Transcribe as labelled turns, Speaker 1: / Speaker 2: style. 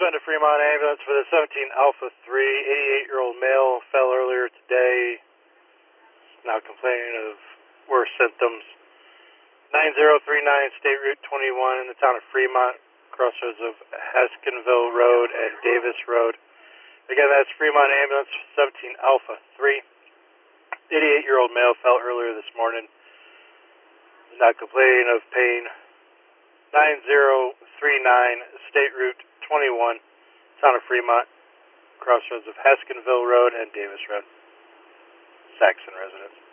Speaker 1: respond to Fremont ambulance for the 17 Alpha 3, 88-year-old male fell earlier today. Now complaining of worse symptoms. 9039 State Route 21 in the town of Fremont, crossroads of Haskinville Road and Davis Road. Again, that's Fremont ambulance 17 Alpha 3. 88-year-old male fell earlier this morning. Now complaining of pain. 9039 State Route 21, town of Fremont, crossroads of Haskinville Road and Davis Road. Saxon residents.